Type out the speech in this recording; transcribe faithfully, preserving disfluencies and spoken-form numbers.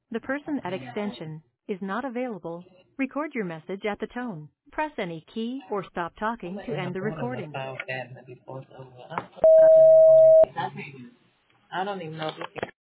The person at extension is not available. Record your message at the tone. Press any key or stop talking to end the recording. I don't even know if this